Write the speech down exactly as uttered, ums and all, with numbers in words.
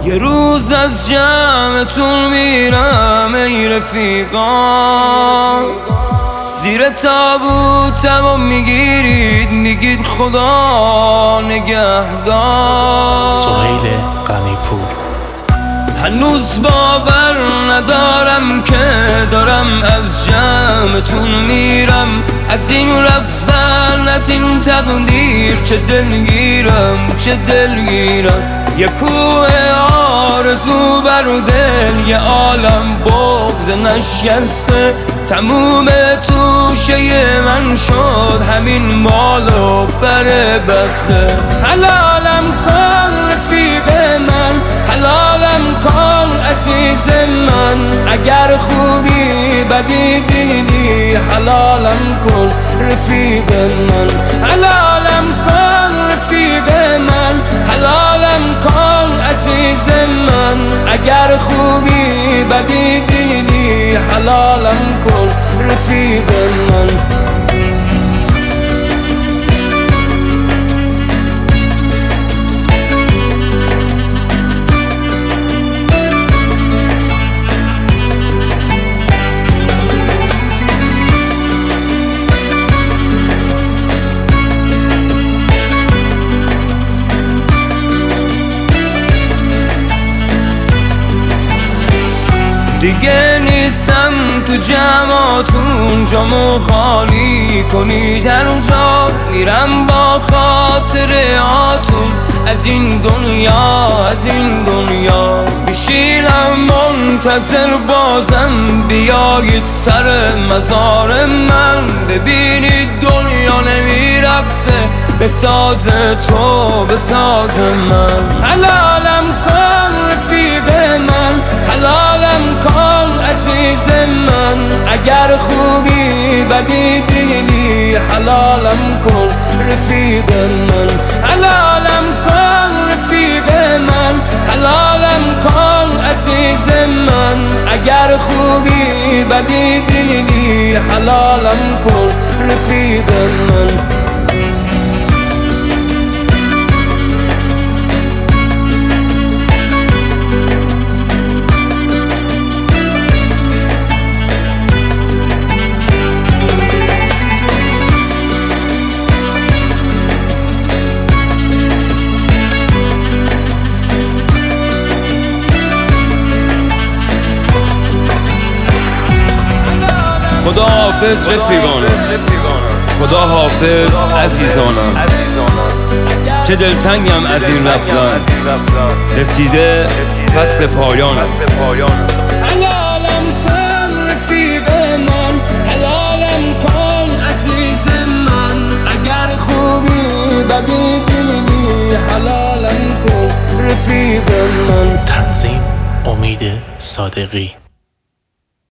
یه روز از جمعتون میرم ای رفیقان، زیر تابوتم و میگیرید میگید خدا نگهدار. سهیل غنی‌پور. هنوز باور ندارم که دارم از جمعتون میرم، از این رفتن از این تقدیر چه دلگیرم چه دلگیرم. یه کوه آرزو بر دل یه عالم بغض نشسته، تموم توشه من شد همین مال و بر بسته. حلالم کن رفیق من، حلالم کن عزیز من، اگر خوبی بدی دیدی حلالم کن رفیق من. حلالم کن رفیق من، حلالم کن عزیز من، اگر خوبی بدی دیدی حلالم کن رفیق من. دیگه نیستم تو جمعاتون، جامو خالی کنی در اونجا، میرم با خاطر هاتون از این دنیا از این دنیا. میشینم منتظر بازم بیایید سر مزار من، ببینید دنیا نمیرقصه به ساز تو به ساز من. حلالم کن رفیق من، حلالم کن عزیز من، اگر خوبی بدی دیدی حلالم کن رفیق من. حلالم کن رفیق من، حلالم کن عزیز من، اگر خوبی بدی دیدی حلالم کن رفیق من. خدا حافظ رفیقانم، خدا حافظ عزیزانم، چه دلتنگم از این رفتن، رسیده فصل پایانم. حلالم کن رفیق من، حلالم کن عزیز من، اگر خوبی بدی دیدی حلالم کن رفیق من. تنظیم امید صادقی.